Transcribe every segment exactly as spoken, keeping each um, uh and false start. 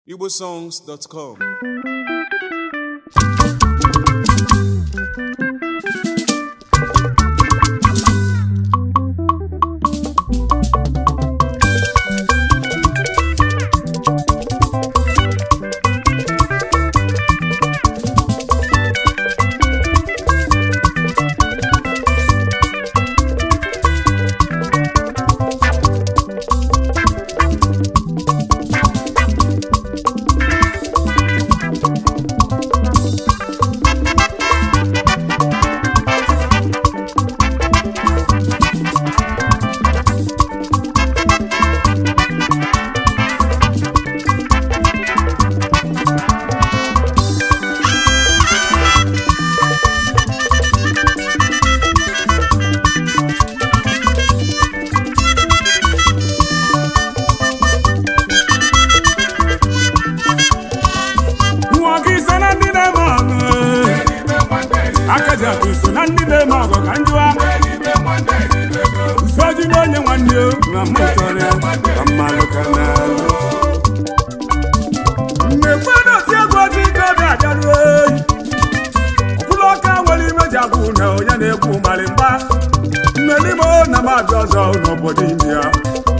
igbo songs dot com. Akaja kuso na ndi be mago kanjua Usoji donye wanyo na mutore Amalo kanalo Mwekwano tiago jika biajarwe Kuloka wali mejabu na oyane kumalimba Nelimo na majozo no bodindia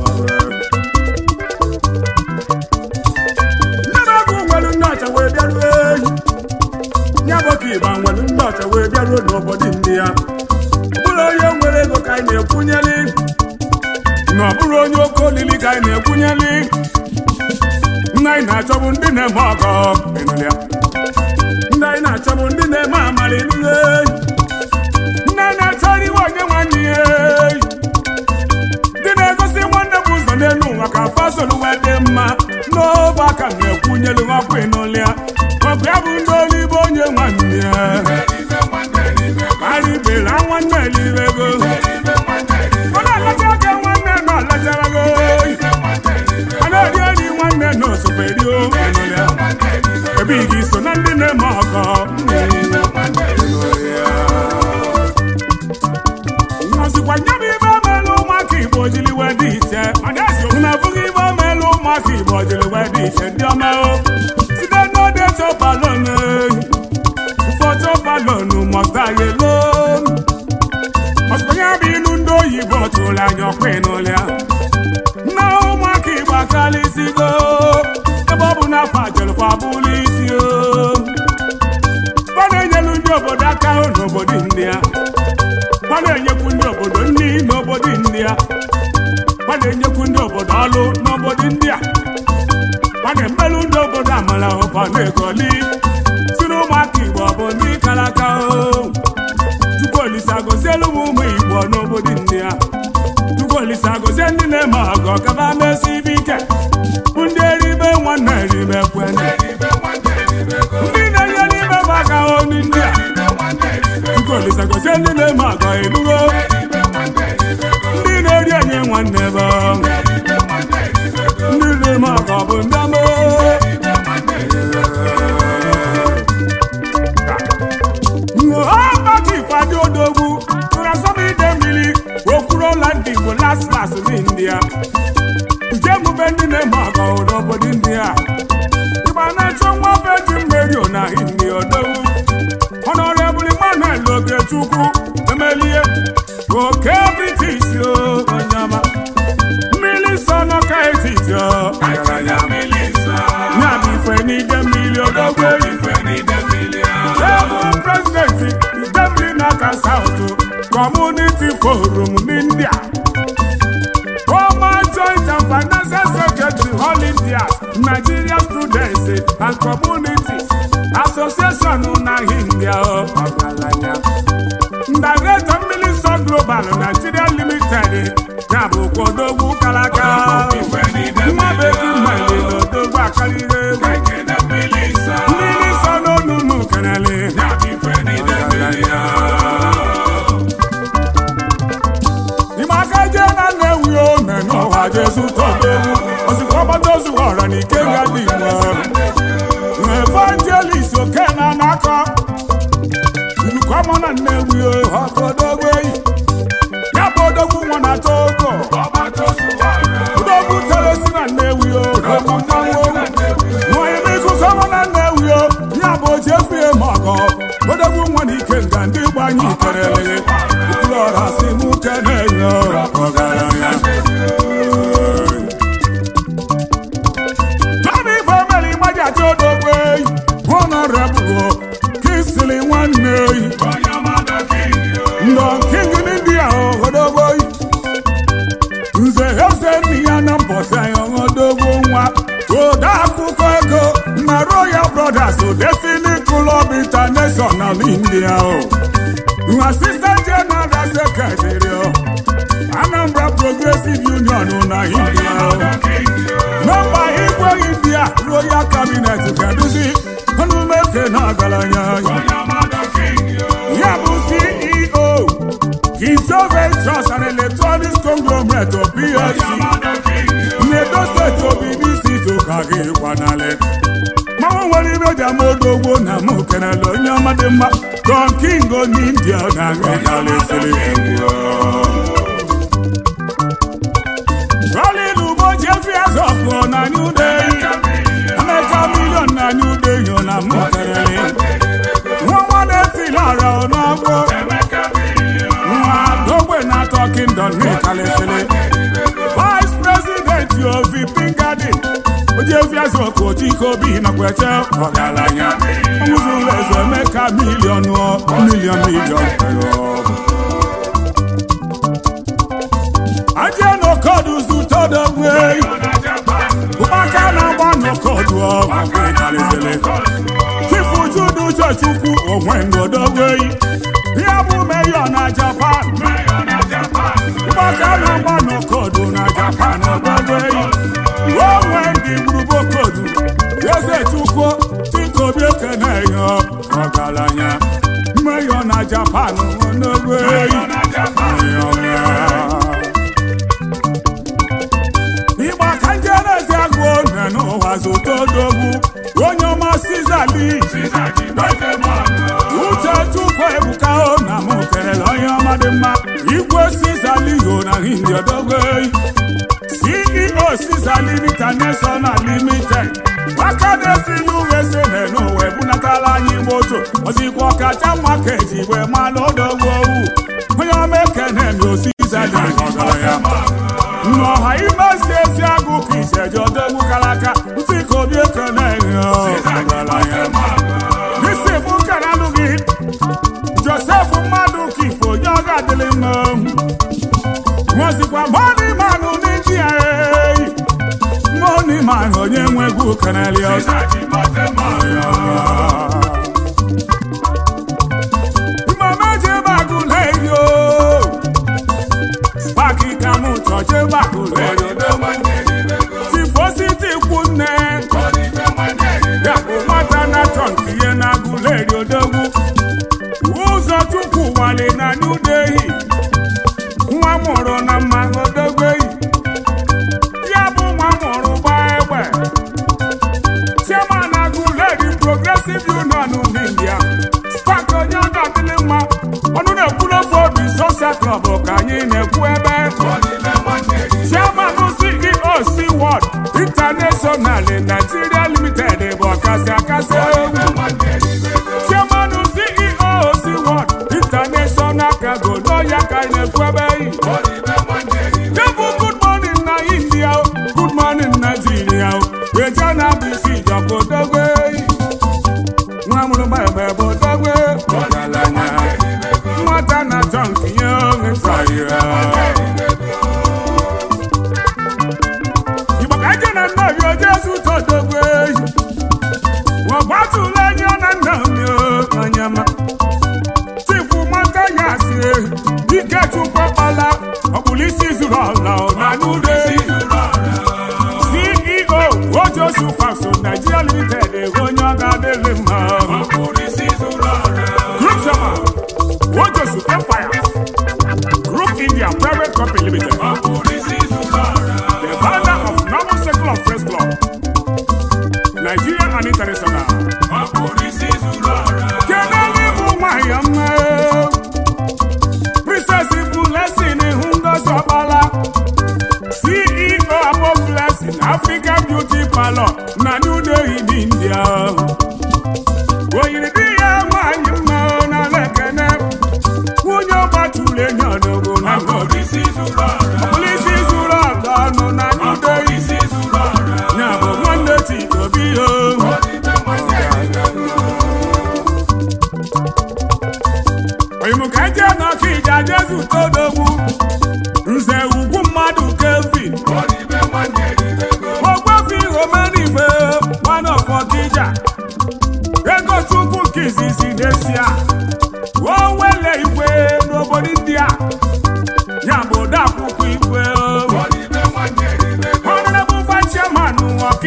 Namagu walu nacha we biarwe Nyaboki ba nwelu ndocha we biaruo n'obodo ndị ya. Bụrụ onye nwere ego ka anyị na-ekwunyeli. Na bụrụ onye oke olili ka anyị na-ekwunyeli. Ndị anyị na-achọbụ ndị na-eme ọgọ enụlị ya. Ndị anyị na-achọbụ ndị na-eme amali nile. Ndị anyị na-achọrọ iwe onye nwanne ya. Ndị na-egosi nwanne bụ ụzọ n'elu ụwa ka fasolu wee dị mma. N'obe aka na-ekwunyelu ọkụ enụlị ya. Ọkụ ya bụ ndị olibo onye nwanne ya. Kari bela nwanne libego. Ọna alaja aka nwanne nọ alajarago. Ana odi odi nwanne nọ soperio. Ebi gị so na ndị na-eme ọgọ. Nọsikwa nyabụ ibe omelu ụmụaka Igbo jiri wee dị iche. Unu abụghị ibe omelu ụmụaka Igbo jiri wee dị iche ndị ọma o. Site n'ode chọpalọnụ. Ụfọdụ balọnụ mọta ya elo. Ọsụkwanye bụ inu ndị oyibo tụrụ anya ọkwa ịnụlịa. Na ụmụaka Igbo akalịsigo. Ebe ọ bụ n'afọ ajelụkwa bụlụ isi o. Ọ na-enyelu ndị obodo aka n'obodo ndị ya. Ọ na-enyekwu ndị obodo nri n'obodo ndị ya. Ọ na-enyekwu ndị obodo ọlụ n'obodo ndị a. Ọ na-emelụ ndị obodo amala ụkọ na-egoli. Sinu ụmụaka Igbo bụ ndị kalaka o. Chukwu Olisa gozielu m ụmụ Igbo n'obodo ndị ya. Chukwu Olisa gozie ndị na-eme ọgọ kaba mesi ibe ike. Bụ ndị eribe nwanne eribe kwene. Ndị na-enye n'ibe maka oni ndị a. Chukwu Olisa gozie ndị na-eme ọgọ enugo. Ndị na-eri enye nwanne bụ. Ndị na-eme ọgọ bụ ndị ama. Ifeadị odogwu tụrụ asọmide mmiri okwuruola ndị Igbo las las n'India. Uje mube ndị na-eme ọgọ n'obodo India. Ịgba na-achọ nwa ofe ji mmeri na India odogwu. Honorable Emmanuel Ogechukwu emelie oke British o onyama. Mmiri nsọ n'ọka etiti o. Nyabụ ife n'ide mmiri odogwu ife n'ide mmiri o. Ebu president Naka South Community Forum n'India. Former Joint and Financial Secretary All India Nigeria Students and Communities Association na India Ọgalanya. Director Minister Global Nigeria Limited Yabu Kodogwu Kalaka. Nwa beki mmali n'odogwu akalire. Minister n'onunu kenele. Imakaje na newi o menu wa Jesu todowu. Osikwa batozu ora ni kenga diwa. Evangelist okena naka. Ilukwa mona newi o hotodowu yi. Ya bodogwu nwana togo. Odogwu telesi na newi o. Odogwu nwanwo. anyị kelele ukwu ọra si mụ kenenyo ọgaranya naanị ife omeli gbaji achọ odogwe honorable Kingsley nwanne ndọ king n'India odogwe nze eze nni ya na mbọsị anyị odogwe nwa ode akụkọ ego na Royal Brothers Destiny Club International India Assistant General Secretary Anambra Progressive Union na India Member Igwe India Royal Cabinet Keduzi Onumeke na Agalanya Yabu C E O Kinso Ventures and Electronics Conglomerate of P L C Nedo State of B B C to Kagi Kwanale Mama wali meja modogwo na mukena lo nyama de ma Don Kingo India na ngale sele Rally Lubo Jeffy Azofo na New Day America million na New Day yo na mukena Mama de Tilara onagwo Mwa dogwe na talking don ngale sele Vice President yo Vipin Garden Jeffy Azofo Chiko bi na kweche ọgaranya Omuzu lezo America million o million million Aje no kodu zu todo way Ubaka na gba no kodu o Akwekalizele Chifu judu chechukwu onwendo dogwe Ya bụ mayor na Japan Ubaka na gba no kodu na Japan dogwe Onwendi gburubo kodu Yeze chukwu Tiko bieke na yo ọgaranya Mayor na Japan dogwe Mayor na Japan Zotodogwu onye ọma Sizali uche chukwu ebuka o na mụ kelele onye ọma dị mma igwe Sizali yo na hindi odogwe C E O Sizali International Limited aka na-esi U S A n'ụwa ebunatala anyị moto ozikwa ọkacha mma ka eji igwe malụ odogwu owu onye ọma ekene mi Sizali ọgaranya N'ọha imesi ezi agụ ka iseji odogwu kalaka Utiko bi ekene yo Nisi bụ nkara alụghị Joseph mmadụ ka ifo onye ọ ga-adịlị mma Nwozikwa money man n'India money man onye nwegwu keneli ọzọ Imameje bagụ na-eyi o Spaki kamu choche bakule Tifositi kunne Yaku mata na chonki ye na gule yodogu Uzo chuku wale na New Day Nwa moro na mango dogwe Yabu nwa moro baewe Chema na gule di Progressive Union India Spako nyanda dilima Onu ne kulo for the social club Kanyi ne kuebe Chairman C E O Seaworld International Nigeria Limited Bokase Akase Chairman C E O Seaworld International Cargo Loya Kaine Kuebe Good morning na India Good morning Nigeria Rejana B C Joko Dogwe Nwamuru Bebe Bodogwe Ogalanya Mwata na Junkie Young Sayira Ibakaje na Navi Ojesu Todogwe Wabatu lenyo na Namyo Anyama Tifu Mata Yasi Ike Chukwa Pala Okulisi Zurala na Nude C E O Ojosu Faso Nigeria Limited Gonyaga Delima Okulisi Zurala Group Sama Ojosu Empire Group India Private Company Limited The founder of Normal Circle of Friends Club Nigeria and International Kenali Bumayama Princess Ibulesini Hungo Sobala C E O Above Blessing Africa Beauty Parlor na New Day in India Oyiridiya Mayima na Lekene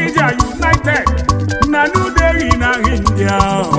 Niger United na New Delhi na India.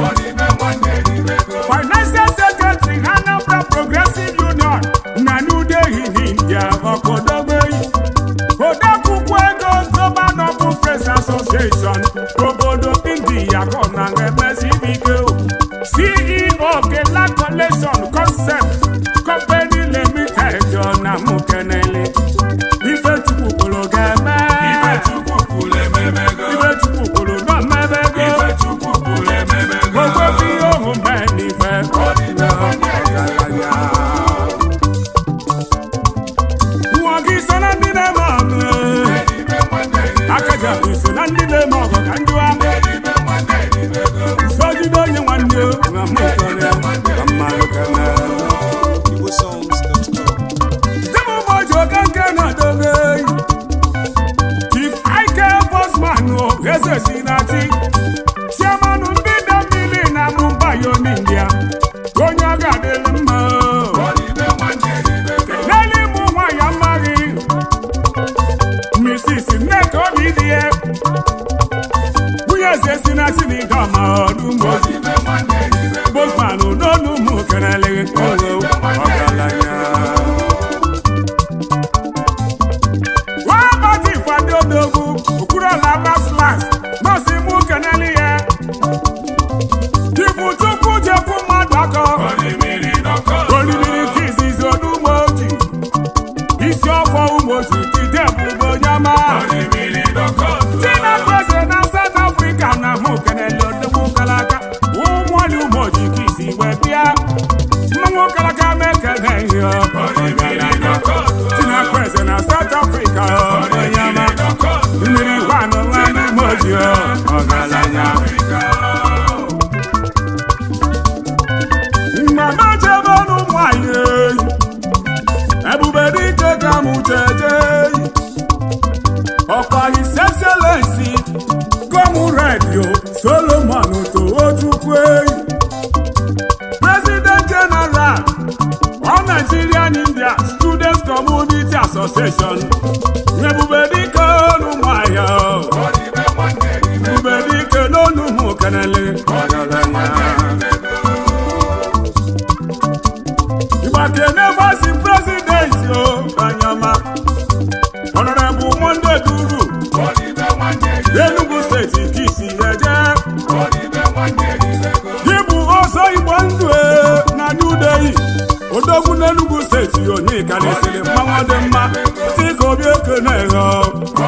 Financial Secretary Anambra Progressive Union na New Delhi India. Okodogbeyi Odakwukwu Ego Global Noble Press Association obodo India kona ngemesi bike. C E O Kela Collection Concept Company Limited na Mukenele. Ife Chukwu kolo geme. Ife Chukwu kule memego. Ife Chukwu kolo no memego. Ife Chukwu kule memego. Ogo fi ohun meni fe. Odi me wanyaya. Wagi sana ndine mame. Edi me wanyaya. Akaja kusi na ndine mogo kanjua. Edi me wanyaya. Soji donye wanyo. Ngamutone. Kamalu kama. Songs dot com. Demo mojo kankana doge. If I can boss man no gese sinati. Chairman mbida mili na Mumbai on India. Gonya gadele ma. Nali muwa ya mari. Misisi neko bidie. Uye se sinati ni kama odumbo. Boss man no no mu kanale. Wabati fado dogu ukura la last last no si mu kanali ye Kifu chuku jefu madako Olimiri noko Olimiri kizi zonu moji Isi ofo umoji Kidebu bonyama Olimiri noko Tina kweze na South Africa na mu kanali odogu kalaka Umwali umoji kizi webia Mungu kalaka meke neyo Olimiri noko Tina kweze na South Africa Onyama Imiri wano wani moji Ogalanya Mama jabanu mwaye Ebubedi keka muteje Okwa His Excellency Komu Radio Solomon to Ojukwe President General of Nigerian India Students Community Association Ebubedi konu mwaya Ebubedi konu mukanele Ibakene Vasi President yo Kanyama Honorable Monday Duru Enugu State Kisi Eje Gibu Oso Ibondwe na New Delhi Odogu Enugu State yo ni kanisile Mawade mma Tiko bieke nego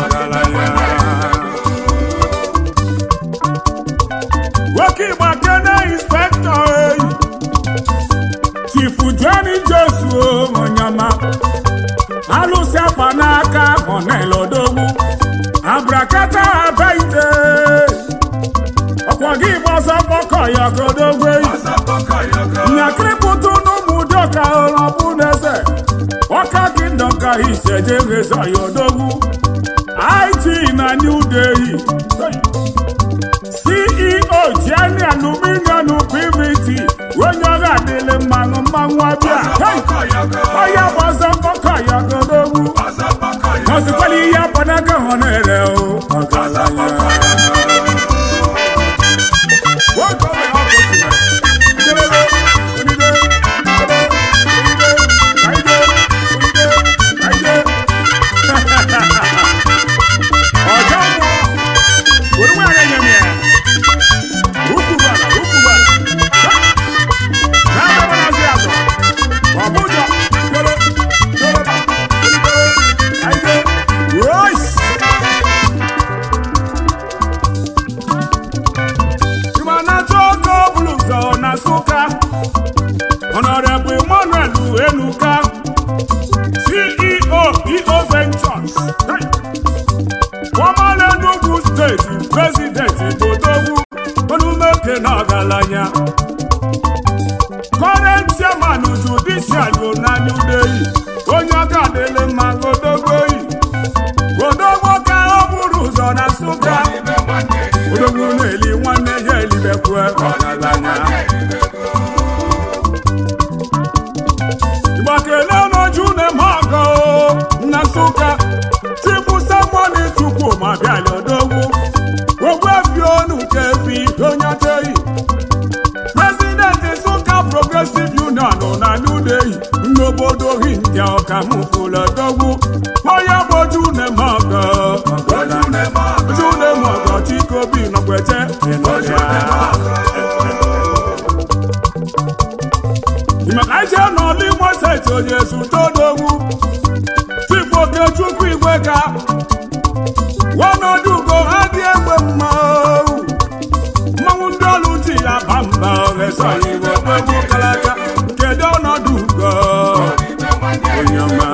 Waki Bakene Inspector Chifu Johnny Joshua Onyama Alusi Apanaka Onelo Dogu Abrakata Abaite Okwagi Bosa Boko Yoko Dogwe Nyakriputu Numu Doka Olabunese Oka Kingdom Ka Iseje Reza Yodogu I T na New Delhi C E O Jenny Aluminium P V T Wonyaga Dele Manu Mangwabia Oya Bosa Boko Yoko Dogu Consequently ya Panaka Honere o Ogalanya Honorable Emmanuel Enuka, C E O E O Ventures, former Enugu State President Bodogu, Onumeke Nagalanya, current Chairman Judicial na New Delhi, Onyaga Dele Magodogoi, Bodogu ka Oburuzo na Suka, Bodogu Neli Wane Jeli Bekwe Nagalanya. Ibakele no june mago Nasuka Chifu Samwani Chukwu Mabialo Dogu Kevi Onyatei President Nsukka Progressive Union na New Day n'obodo India ọkamufula dogwu onye bụ Ojunemogo Ojunemogo Chikobi Nọgweche Imakaije n'ọlụ Imo Steeti onye Sutodogwu Chief Okechukwu Igweka Wanodugo adị egbe mmanwụ mmanwụ ndị ọlụ ji ya bamba ọrịsa Igbo gbegbu kalaka kedu ọnọdụ ugo onye ọma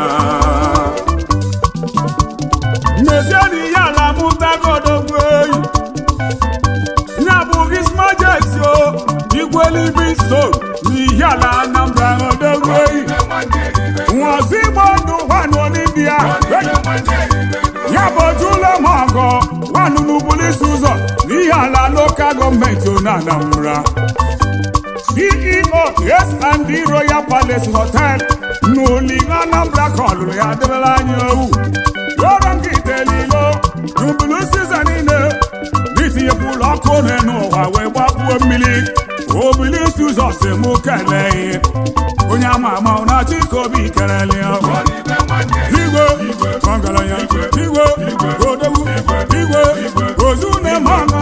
n'ezie na ihe ala mụtagodogwu eyi ya bụ His Majesty o Igwe Livingstone n'ihe ala Anambra odogwu eyi nwazi Igbo ndụ nwanụ n'India ya bụ Ojunemogo nwanụ n'Ubulisi ụzọ n'ihe ala local gọọmenti na Anambra C E O S and D Royal Palace Hotel n'Oli Anambra ka ọlụlụ ya dịrịla anyị owu yọrọ nkịta elilo n'Ubulisi ụzọ niile n'itinyepụlụ ọkụ n'ụwa wee gbapuo mmiri Ubulisi ụzọ si mụ kelee onye ama ama na Chikobi kelele Igwe ọgaranya Igwe odogwu Igwe Ojunemogo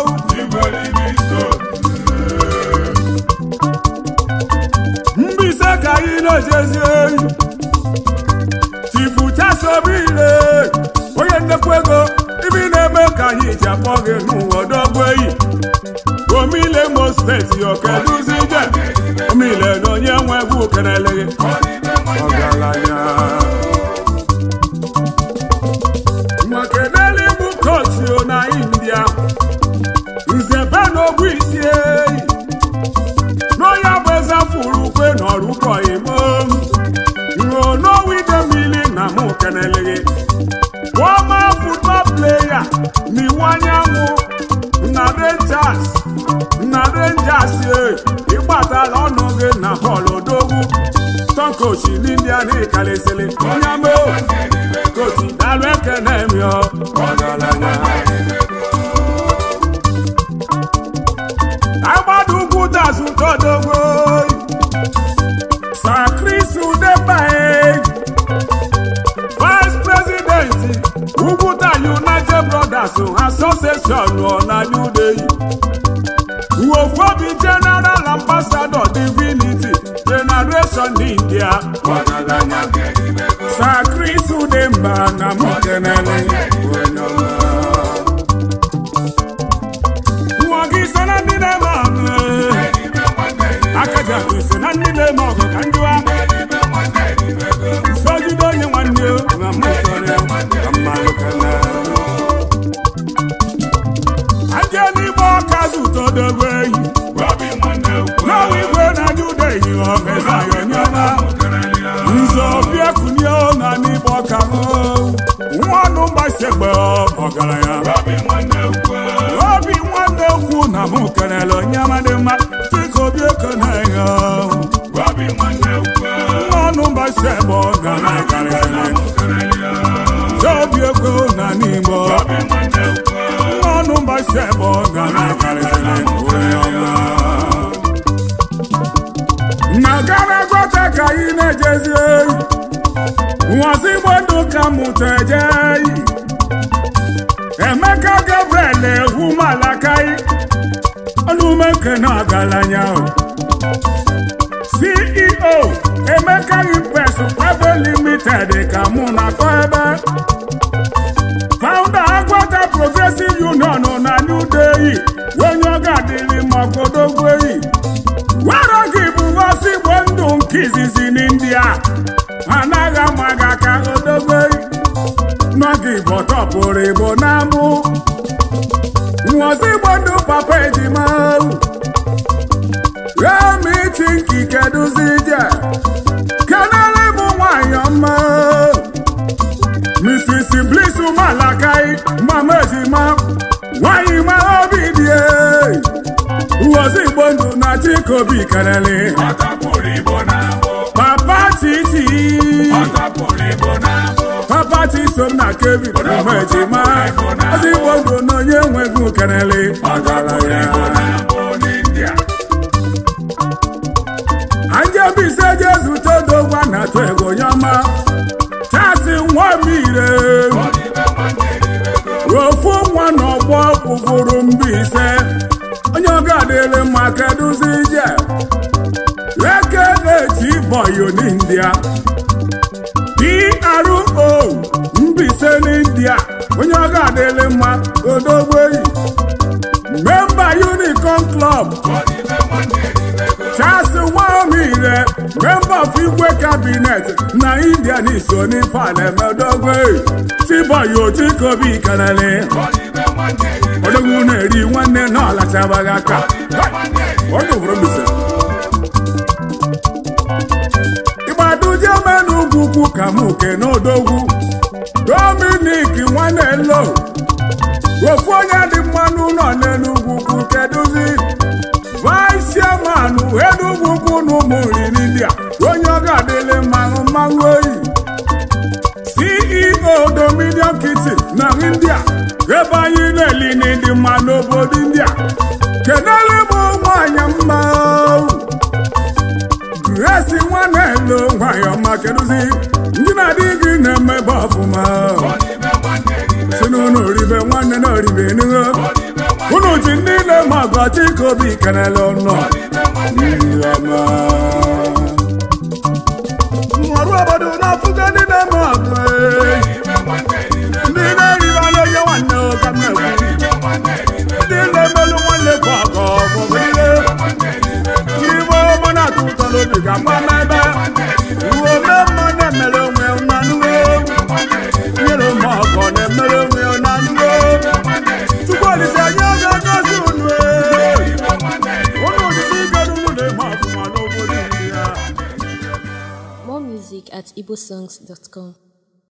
Mbise ka anyị na-ejezi eyi Chifu Chasobile onye nnekwu ego ibi na-eme ka anyị ji akpọ gị n'ụwa odogwu eyi Omile Imo Steeti okeduzi ije Omile na onye nwe egwu kelele ọgaranya Makeneli bụ kochi na India Nzebe n'ogbu isi eyi n'onye bụ eze furu ukwe n'ọrụkọ Imo Nro n'owide mmiri na mụ kenele former football player n'iwu anyanwụ na Rangers na Rangers ịgbatala ọnụ gị na bọọlụ odogwu tọkochi n'India n'ịkalisili onye ama kochi dalụ ekene mịọ ọgaranya agbada ugwu dazụ todogwo Sir Chris Udebae Vice President Ugwuta United Brothers Association na New Day Uofobi General Ambassador Divinity Generation India Sir Chris Udemba na Mokenele Nwagi sana ndị na-eme ọgụ Akaja kwisi na ndị na-eme ọgụ ka njụwa Sojide onye nwanne na mmụtọrọ ka mmadụ kele Anje n'Igbo ọka zụtodogwu eyi N'ọwa Igwe na New Day ọmeza yonyoma Nzo biekunye na n'Igbo ọka nwanụ mgbasegbe ọgaranya Obi nwanne ukwu na mụ kelele onye amadị mma Chikobi Ekenegha nwanụ mgbasegbe ọgaranya Obi ego na n'Igbo nwanụ mgbasegbe ọgaranya onye ọma na gara gote ka anyị na-ejezi eyi nwazi Igbo ndụ ka mụta ejeyi Emeka Gabriel egwu malakai ọnụmeke na ọgaranya C E O Emeka Impes Private Limited ka mụ na-akọ ebe Founder Agwata Progressive Union na New Day onye ọ ga-adịrị magodogwu eyi wara gị bụ nwazi Igbo ndụ nke izizi n'India anaghị amaghị aka odogwu eyi n'oge Igbo tọpụrụ Igbo n'amụ nwazi Igbo ndụ papa ejima emichi nke keduzi ije kenele bụ nwanyị ọma Missus Bliss Malakai mama ejima nwanyị ma obi dị nwazi Igbo ndụ na Chikobi kelele Papa Titi Papa Ochi iso m na Kevin Umejima Ozi Igbo ndụ na onye enweghị kenele Anje bise Jesu todo gwa na to ego nyama Chasi nwa mire Ofu nwa n'ọgbọ kpụfụrụ mbise onye ọga adịrị mma keduzi ije Eke na-echi boyo n'India D R O mbise n'India onye ọga adịrị mma odogbeyi Member Unicorn Club Charles Nwamire Member of Igwe Cabinet na India n'iso n'ife na-emedogbeyi Chiboyo Chikobi Kanale Odogwu na-eri nwanne na ọlachabaghị aka Ịgbaduje menugwukwu ka muke n'odogwu Dominic nwanne lo Ofu onye dị mmanụ nọ n'enugwukwu keduzi Vice Chairman enugwukwu n'ụmụnri n'India onye ọ ga-adịlị mmanụ mmanụ oyi C E O Dominion Kitchen na India ebe anyị na-eli n'ịdị mma n'obodo India kenere m nwanyị mma Grace nwanne lo nwanyị ọma keduzi ndị na-adị gị na-emebe ọfụma si n'ụlọ oribe nwanne na oribe n'ihe unu ji ndị na-eme ọgọ Chikobi kenele ọnụ ọrụ obodo na-afụga ndị na-eme ọgụ ndị na-eribe n'onye nwanne ụka mmegbu ndị na-emelụ nwanne bụ ọgọ ọbụbụile n'ime ọma na-atụ ụtọ n'obi ka mma n'ebe uwe mmemme na-emere onwe na nnuwe nyere ụmụ ọgọ na-emere onwe na nnuwe Chukwu Olise anyị oge ngozi unu unu ojisi ike n'unu na-eme ọfụma n'obodo ndị ya More music at igbosongs dot com.